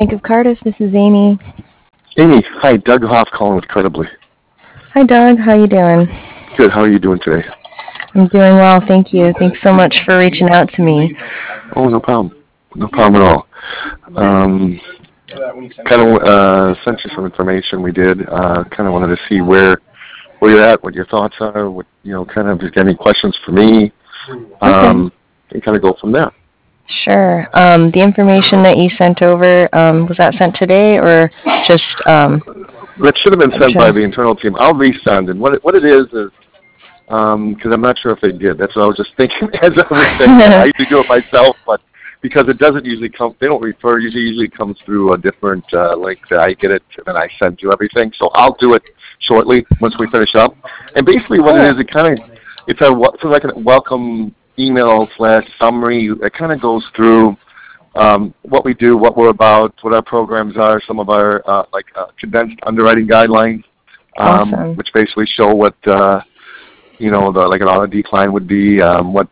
Bank of Cardiff. This is Amy. Amy, hi, Doug Hoff calling with Credibly. Hi, Doug. How you doing? Good, how are you doing today? I'm doing well, thank you. Thanks so much for reaching out to me. Oh, no problem. No problem at all. Sent you some information we did. Kind of wanted to see where you're at, what your thoughts are, kind of just any questions for me, and kind of go from there. Sure. The information that you sent over, was that sent today or just... That should have been sent by the internal team. I'll resend. And what it is, because I'm not sure if they did. That's what I was just thinking as I was saying. I usually do it myself, but because it doesn't usually come, they don't refer, usually comes through a different link that I get it, and then I send you everything. So I'll do it shortly once we finish up. And basically what it is, it's like a welcome email / summary. It kind of goes through what we do, what we're about, what our programs are, some of our condensed underwriting guidelines, which basically show what an auto decline would be, what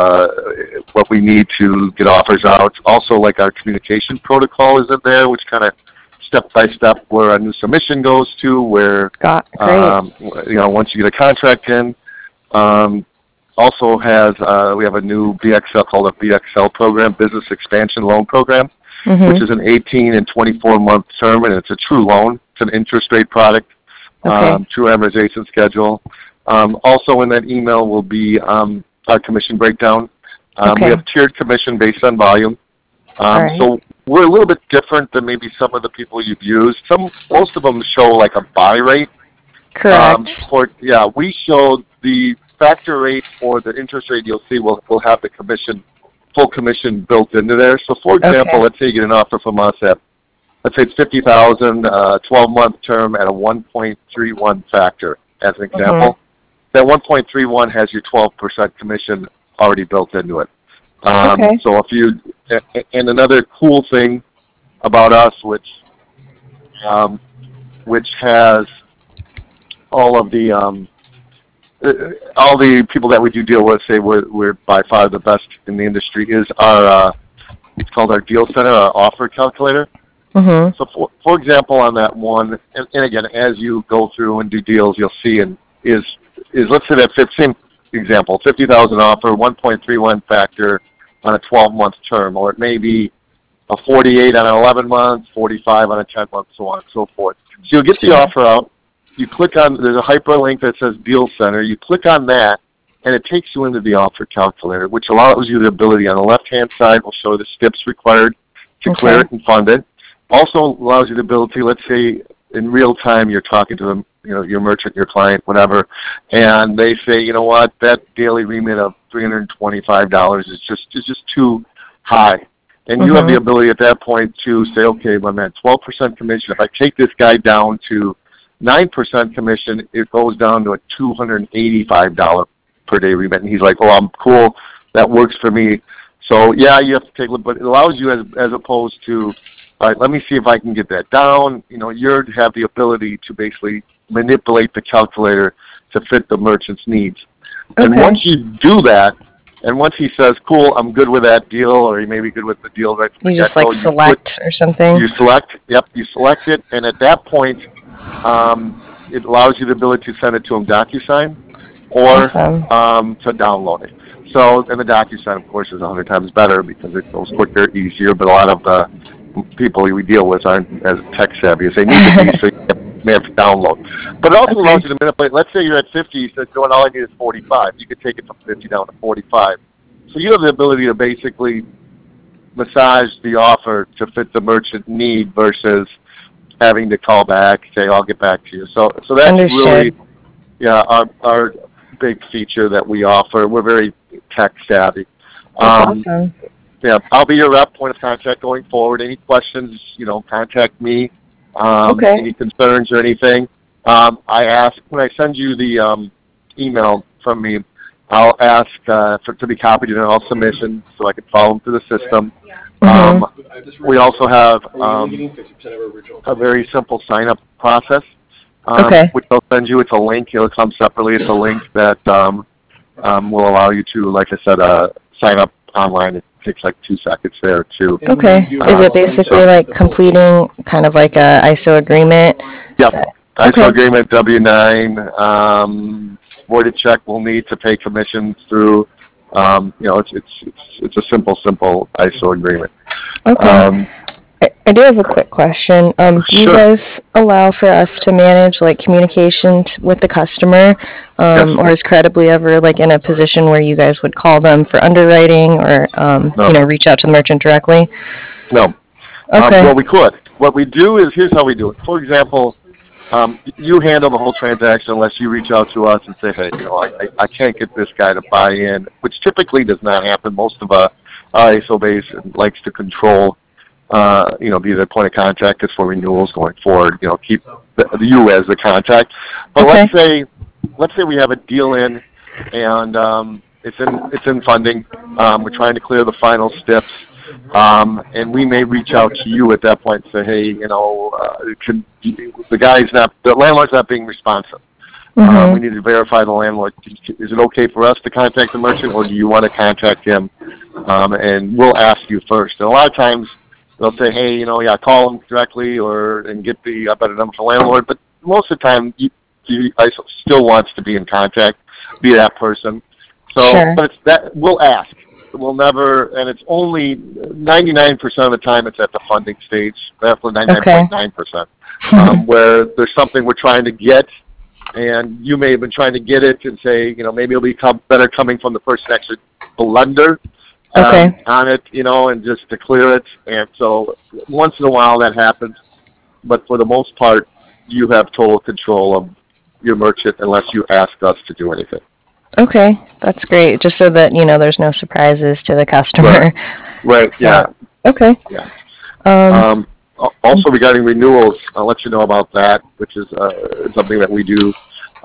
we need to get offers out. Also, like our communication protocol is in there, which kind of step by step where a new submission goes to, where once you get a contract in. Also we have a new BXL called a BXL program, Business Expansion Loan Program, which is an 18 and 24-month term, and it's a true loan. It's an interest rate product, true amortization schedule. Also in that email will be our commission breakdown. We have tiered commission based on volume. So we're a little bit different than maybe some of the people you've used. Most of them show like a buy rate. Correct. We show the factor rate or the interest rate you'll see will have the full commission built into there. So for example, let's say you get an offer from us at, let's say it's $50,000, 12-month term at a 1.31 factor as an example. That 1.31 has your 12% commission already built into it. So and another cool thing about us, which has all the people that we do deal with say we're by far the best in the industry, is our it's called our Deal Center, our offer calculator. So for example, on that one, and again, as you go through and do deals, you'll see is let's say that same example, 50,000 offer, 1.31 factor on a 12-month term, or it may be a 48 on an 11-month, 45 on a 10-month, so on and so forth. So you'll get the offer out. You click on, there's a hyperlink that says Deal Center. You click on that, and it takes you into the offer calculator, which allows you the ability on the left-hand side will show the steps required to clear it and fund it. Also allows you the ability, let's say in real time you're talking to them, your merchant, your client, whatever, and they say, you know what, that daily remit of $325 is just too high. And you have the ability at that point to say, okay, I'm at 12% commission. If I take this guy down to 9% commission, it goes down to a $285 per day remit. And he's like, oh, I'm cool. That works for me. So, you have to take a look, but it allows you as opposed to, all right, let me see if I can get that down. You have the ability to basically manipulate the calculator to fit the merchant's needs. And once you do that, and once he says, cool, I'm good with that deal, or he may be good with the deal right from the get-go, you just select or something? You select it, and at that point, it allows you the ability to send it to him DocuSign or to download it. So, and the DocuSign, of course, is 100 times better because it goes quicker, easier, but a lot of the people we deal with aren't as tech savvy as they need to be, so you may have to download. But it also allows you to manipulate. Let's say you're at 50, you said, all I need is 45. You could take it from 50 down to 45. So you have the ability to basically massage the offer to fit the merchant need versus having to call back, say, I'll get back to you. So that's really, our big feature that we offer. We're very tech savvy. That's awesome. Yeah, I'll be your rep, point of contact going forward. Any questions, contact me. Any concerns or anything. I ask, when I send you the email from me, I'll ask to be copied in all submissions so I can follow them through the system. We also have a very simple sign-up process, which I'll send you. It's a link. It'll come separately. It's a link that will allow you to, like I said, sign up online takes like 2 seconds there too. Okay. Is it basically like completing kind of like a ISO agreement? Yep. ISO Okay. agreement, W-9, voided check we'll need to pay commissions through. It's a simple ISO agreement. Okay. I do have a quick question. Do you Sure. guys allow for us to manage like communications with the customer, Yes. or is Credibly ever like in a position where you guys would call them for underwriting or No. reach out to the merchant directly? No. Okay. Well, we could. What we do is, here's how we do it. For example, you handle the whole transaction unless you reach out to us and say, hey, I can't get this guy to buy in, which typically does not happen. Most of our ISO base likes to control, be the point of contact just for renewals going forward, keep you as the contact. But Okay. let's say we have a deal in and it's in funding. We're trying to clear the final steps. And we may reach out to you at that point and say, hey, the landlord's not being responsive. Mm-hmm. We need to verify the landlord. Is it okay for us to contact the merchant, or do you want to contact him? And we'll ask you first. And a lot of times they'll say, hey, call him directly and get the better number for the landlord. But most of the time, I still wants to be in contact, be that person. So, Sure. but we'll ask. We'll never, and it's only 99% of the time it's at the funding stage, after 99.9%, where there's something we're trying to get, and you may have been trying to get it and say, maybe it'll become better coming from the person actually, the lender, Okay. on it, and just to clear it. And so once in a while that happens, but for the most part, you have total control of your merchant unless you ask us to do anything. Okay, that's great. Just so that there's no surprises to the customer. Right. Yeah. Okay. Yeah. Also regarding renewals, I'll let you know about that, which is something that we do.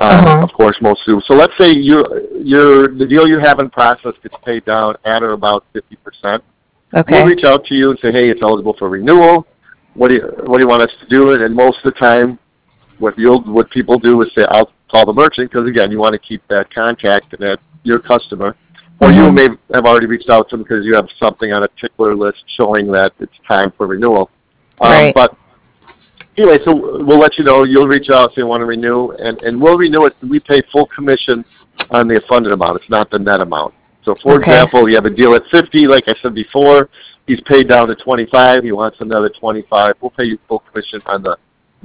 Of course, most do. So let's say the deal you have in process gets paid down at or about 50%. Okay. We'll reach out to you and say, hey, it's eligible for renewal. What do you want us to do? And most of the time, what people do is say, I'll call the merchant, because again, you want to keep that contact and that your customer. Or you may have already reached out to them because you have something on a tickler list showing that it's time for renewal. Right. But anyway, so we'll let you know. You'll reach out if you want to renew, and we'll renew it. We pay full commission on the funded amount. It's not the net amount. So, for example, you have a deal at 50, like I said before. He's paid down to 25. He wants another 25. We'll pay you full commission on the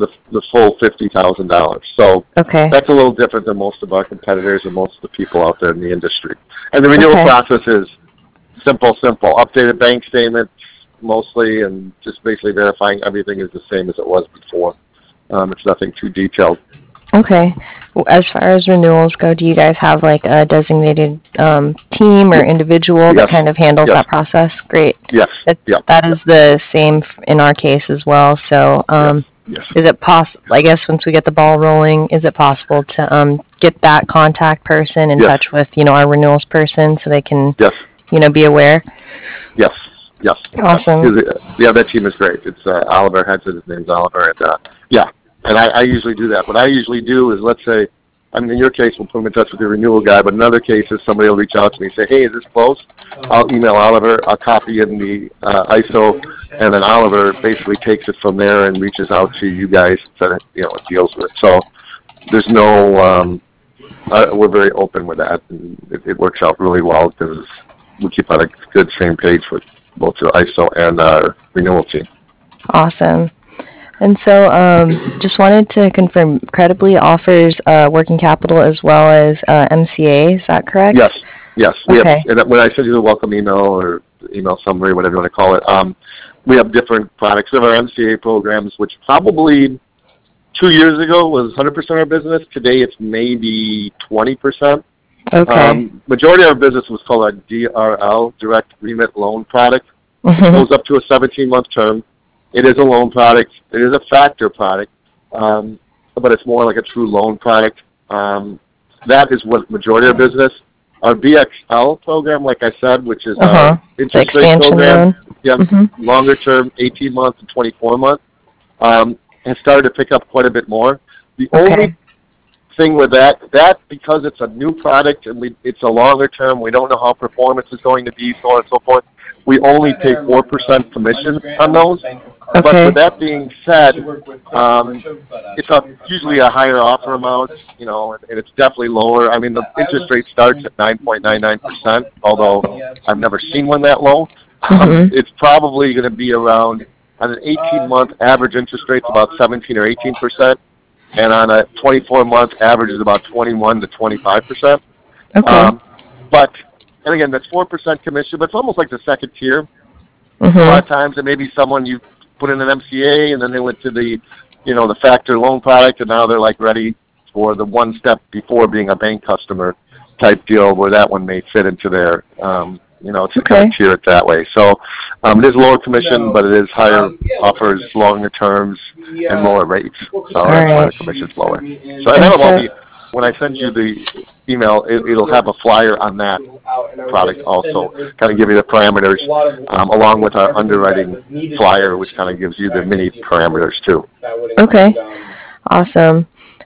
full $50,000. So that's a little different than most of our competitors and most of the people out there in the industry. And the renewal process is simple. Updated bank statement mostly, and just basically verifying everything is the same as it was before. It's nothing too detailed. Okay. Well, as far as renewals go, do you guys have like a designated team or individual that kind of handles that process? Great. Yes. That is the same in our case as well. So, Yes. is it possible, I guess once we get the ball rolling, is it possible to get that contact person in touch with, our renewals person so they can, be aware? Yes. Awesome. That team is great. It's Oliver heads it. His name's Oliver. And I usually do that. What I usually do is, let's say, in your case, we'll put him in touch with the renewal guy, but in other cases, somebody will reach out to me and say, hey, is this close? I'll email Oliver. I'll copy in the ISO, and then Oliver basically takes it from there and reaches out to you guys that it deals with. So there's no, we're very open with that, and it works out really well because we keep on a good same page with both the ISO and our renewal team. Awesome. And so, just wanted to confirm, Credibly offers working capital as well as MCA. Is that correct? Yes. And when I send you the welcome email or email summary, whatever you want to call it, we have different products. We have our MCA programs, which probably 2 years ago was 100% of our business. Today it's maybe 20%. Okay. Majority of our business was called our DRL, Direct Remit Loan Product. It goes up to a 17-month term. It is a loan product. It is a factor product, but it's more like a true loan product. That is what majority of business. Our BXL program, like I said, which is our interest rate program, longer term, 18 months and 24 months, has started to pick up quite a bit more. The only thing with that because it's a new product and it's a longer term, we don't know how performance is going to be, so on and so forth. We only pay 4% commission on those. Okay. But with that being said, it's usually a higher offer amount, you know, and it's definitely lower. I mean, the interest rate starts at 9.99%, although I've never seen one that low. It's probably going to be around, on an 18-month average interest rate, about 17 or 18%, and on a 24-month average is about 21 to 25%. Okay. And again, that's 4% commission, but it's almost like the second tier. A Mm-hmm. lot of times it may be someone you put in an MCA and then they went to the, you know, the factor loan product, and now they're like ready for the one step before being a bank customer type deal, where that one may fit into their, you know, to kind of tier it that way. So it is lower commission, but it is higher, offers longer terms and lower rates. So that's why the commission's lower. So and that'll all be, when I send you the email, it'll have a flyer on that product also, kind of give you the parameters, along with our underwriting flyer, which kind of gives you the mini parameters too. Okay. Awesome.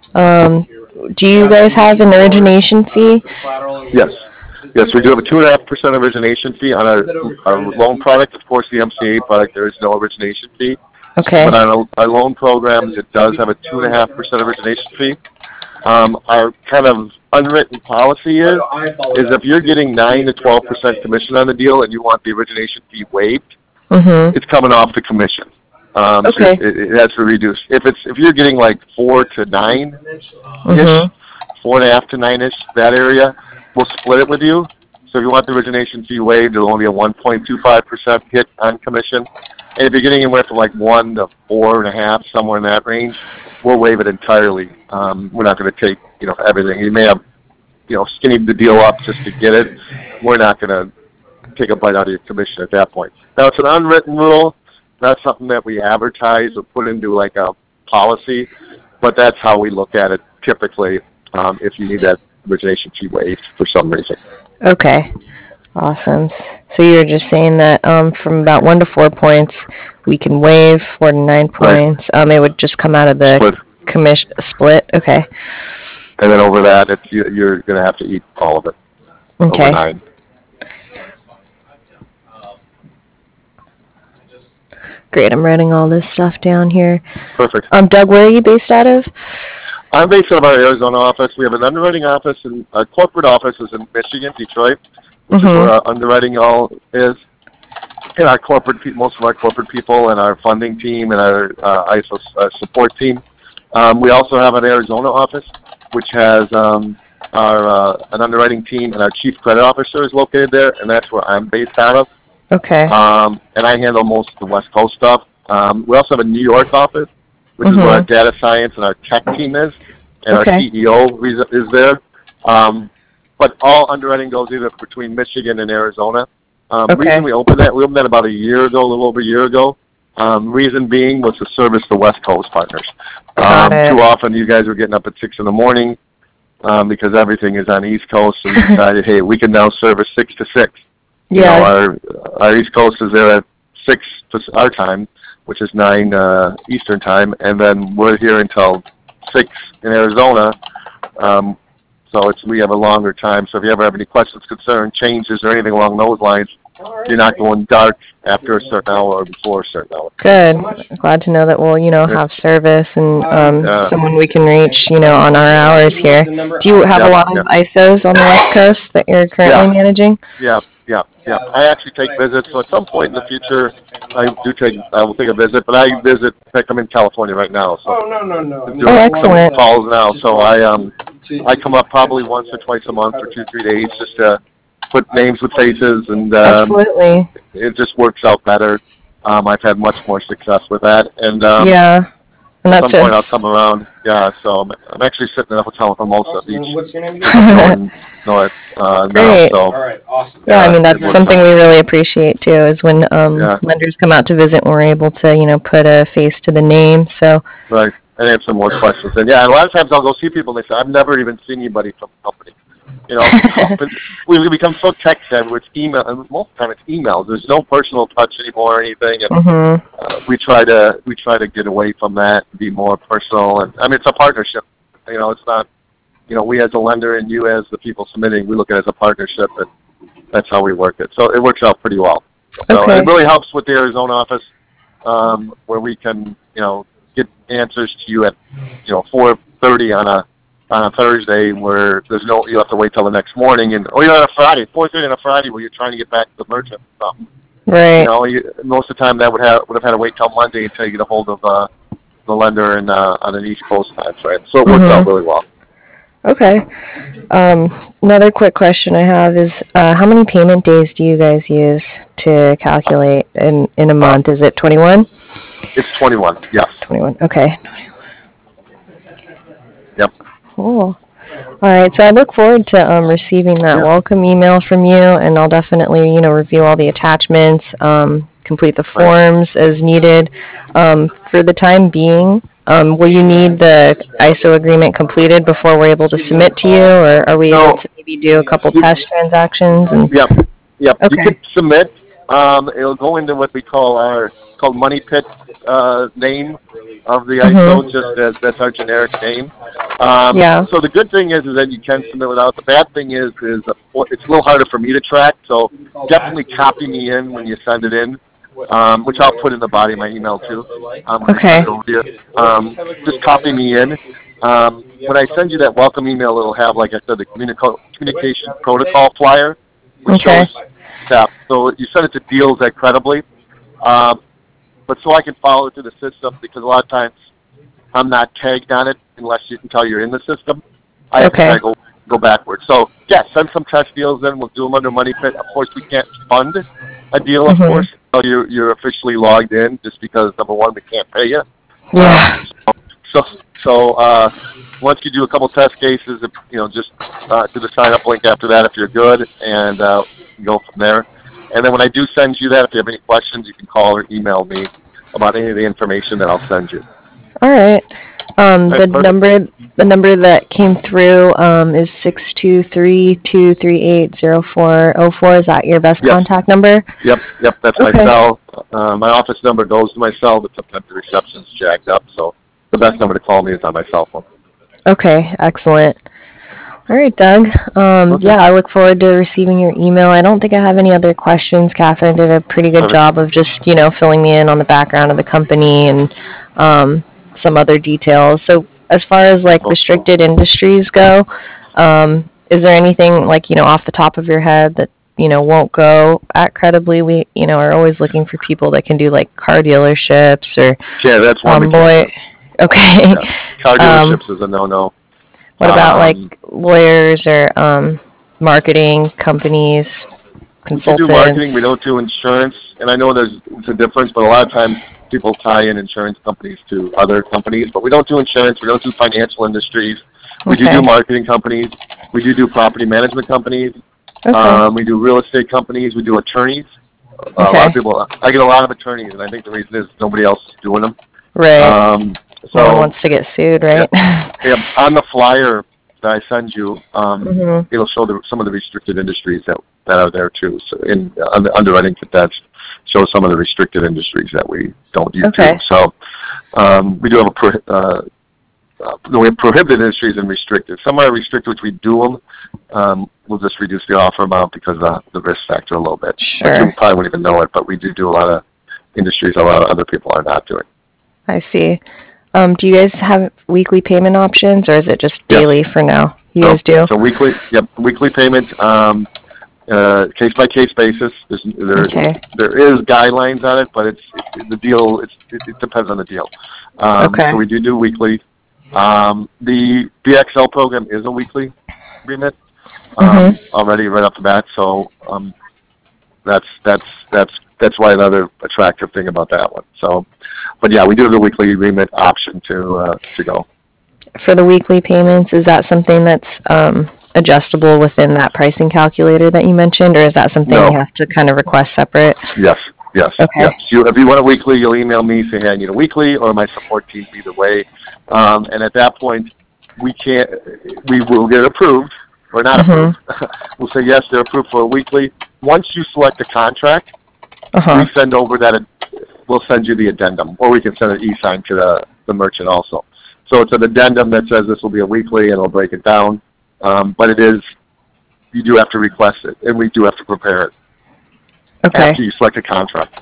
Do you guys have an origination fee? Yes. Yes, we do have a 2.5% origination fee on our loan product. Of course, the MCA product, there is no origination fee. Okay. But on our loan programs, it does have a 2.5% origination fee. Our kind of unwritten policy is if you're getting 9 to 12% commission on the deal and you want the origination fee waived, Mm-hmm. it's coming off the commission. Okay. So it has to reduce. If you're getting like 4 to 9 ish, Mm-hmm. 4.5 to 9 ish, that area, we'll split it with you. So if you want the origination fee waived, it'll only be a 1.25% hit on commission. And if you're getting anywhere from like 1 to 4.5, somewhere in that range, we'll waive it entirely. We're not going to take, you know, everything. You may have, you know, skinnied the deal up just to get it. We're not going to take a bite out of your commission at that point. Now, it's an unwritten rule. Not something that we advertise or put into like a policy, but that's how we look at it typically, if you need that origination fee waived for some reason. Okay. Awesome. So you're just saying that from about 1 to 4 points, we can waive 4 to 9 points. It would just come out of the commission split. Okay. And then over that, you're going to have to eat all of it. Okay. Over 9. Great. I'm writing all this stuff down here. Perfect. Doug, where are you based out of? I'm based out of our Arizona office. We have an underwriting office, and our corporate office is in Michigan, Detroit, which is where our underwriting all is. And our corporate, most of our corporate people, and our funding team, and our ISO support team. We also have an Arizona office, which has an underwriting team, and our chief credit officer is located there, and that's where I'm based out of. Okay. And I handle most of the West Coast stuff. We also have a New York office, which is where our data science and our tech team is, and our CEO is there. But all underwriting goes either between Michigan and Arizona. Reason we opened that about a year ago, a little over a year ago. Reason being was to service the West Coast partners. Too often you guys were getting up at 6 in the morning because everything is on the East Coast, so we decided, hey, we can now service 6 to 6. You know, our East Coast is there at 6 our time, which is 9 Eastern time, and then we're here until 6 in Arizona. So we have a longer time. So if you ever have any questions, concerns, changes, or anything along those lines, you're not going dark after a certain hour or before a certain hour. Good. Glad to know that we'll, have service and someone we can reach, on our hours here. Do you have a lot of ISOs on the West Coast that you're currently managing? Yeah. I actually take visits, so at some point in the future, I will take a visit, but I visit, in fact, I'm in California right now, so. Oh, excellent. Calls now, so I come up probably once or twice a month for 2-3 days just to put names with faces, and absolutely. It just works out better. I've had much more success with that, and and at some point I'll come around. Yeah, so I'm actually sitting in a hotel with Hermosa Beach. What's your name again? North. Great. So, all right, awesome. Yeah, I mean, that's something we really appreciate too, is when lenders come out to visit and we're able to, put a face to the name. So right, and answer more questions. And a lot of times I'll go see people and they say, I've never even seen anybody from the company. We've become so tech savvy with email, and most of the time it's emails. There's no personal touch anymore or anything. And we try to get away from that and be more personal. And I mean, it's a partnership. It's not we as a lender and you as the people submitting, we look at it as a partnership, and that's how we work it. So it works out pretty well. So Okay. it really helps with the Arizona office, where we can, get answers to you at, 4:30 on a Thursday, where you have to wait till the next morning, or you're on a Friday, 4:30 on a Friday, where you're trying to get back to the merchant. So, Right. most of the time that would have had to wait till Monday until you get a hold of the lender and on an East Coast time, right? So it works out really well. Okay. Another quick question I have is, how many payment days do you guys use to calculate in a month? Is it 21? It's 21. Yes. 21. Okay. Yep. Cool. All right, so I look forward to receiving that welcome email from you, and I'll definitely, review all the attachments, complete the forms as needed. For the time being, will you need the ISO agreement completed before we're able to submit to you, or are we able to maybe do a couple test transactions? Yep. Okay. You can submit. It'll go into what we call called Money Pit name of the ISO, just as that's our generic name. So the good thing is that you can submit without. The bad thing is it's a little harder for me to track. So definitely copy me in when you send it in, which I'll put in the body of my email too. Okay. Just copy me in. When I send you that welcome email, it'll have, like I said, the communication protocol flyer, which shows steps. So you send it to Deals at Credibly. But so I can follow it through the system, because a lot of times I'm not tagged on it until you're in the system. I have to kind of go backwards. So, send some test deals in. We'll do them under Money Pit. Of course, we can't fund a deal, of course, until you're officially logged in, just because, number one, we can't pay you. Yeah. So once you do a couple test cases, just do the sign-up link after that if you're good, and go from there. And then when I do send you that, if you have any questions, you can call or email me about any of the information that I'll send you. All right. The number that came through is 623-238-0404. Is that your best contact number? Yep. That's my cell. My office number goes to my cell, but sometimes the reception's jacked up, so the best number to call me is on my cell phone. Okay, excellent. All right, Doug. I look forward to receiving your email. I don't think I have any other questions. Catherine did a pretty good job of just, filling me in on the background of the company and some other details. So as far as, restricted industries go, is there anything, off the top of your head that, won't go at Credibly? We, are always looking for people that can do, car dealerships or... Yeah, that's one. Okay. Yeah. Car dealerships is a no-no. What about lawyers or marketing companies, consultants? We do marketing. We don't do insurance, and I know it's a difference, but a lot of times people tie in insurance companies to other companies. But we don't do insurance. We don't do financial industries. We do marketing companies. We do property management companies. We do real estate companies. We do attorneys. A lot of people. I get a lot of attorneys, and I think the reason is nobody else is doing them. Right. So no one wants to get sued, right? Yeah. On the flyer that I send you, it'll show some of the restricted industries that are there too. So on the underwriting cadets, show some of the restricted industries that we don't use too. So we do have we have prohibited industries and restricted. Some are restricted, which we do them. We'll just reduce the offer amount because of the risk factor a little bit. Sure. But you probably wouldn't even know it, but we do a lot of industries a lot of other people are not doing. I see. Do you guys have weekly payment options, or is it just daily for now? You guys do? So weekly payment, case by case basis. There is guidelines on it, but the deal. It depends on the deal. So we do weekly. The BXL program is a weekly agreement already right off the bat. So that's why another attractive thing about that one. So. But yeah, we do have the weekly agreement option to go. For the weekly payments, is that something that's adjustable within that pricing calculator that you mentioned, or is that something you have to kind of request separate? Yes. Okay. Yes. If you want a weekly, you'll email me, say, hey, I need a weekly, or my support team, either way. And at that point, we will get it approved or not approved. We'll say, yes, they're approved for a weekly. Once you select a contract, we send over we'll send you the addendum, or we can send an e-sign to the merchant also. So it's an addendum that says this will be a weekly, and it'll break it down. But it is, you do have to request it, and we do have to prepare it after you select a contract.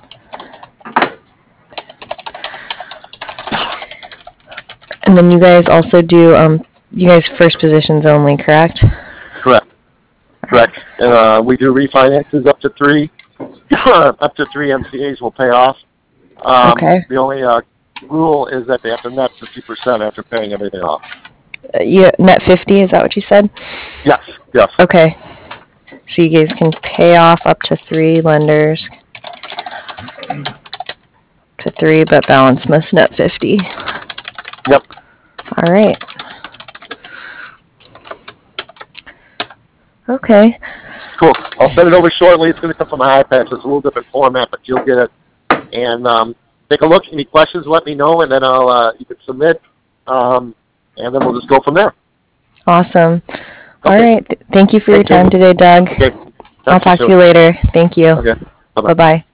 And then you guys also do, you guys first positions only, correct? Correct. And we do refinances up to 3. Up to 3 MCAs will pay off. The only rule is that they have to net 50% after paying everything off. Net 50, is that what you said? Yes. Okay. So you guys can pay off up to 3 lenders. To 3, but balance must net 50. Yep. All right. Okay. Cool. I'll send it over shortly. It's going to come from my iPad, so it's a little different format, but you'll get it. And take a look. Any questions, let me know, and then you can submit, and then we'll just go from there. Awesome. All right. Thank you for your time today, Doug. Okay. I'll talk to you later. Thank you. Okay. Bye-bye. Bye-bye.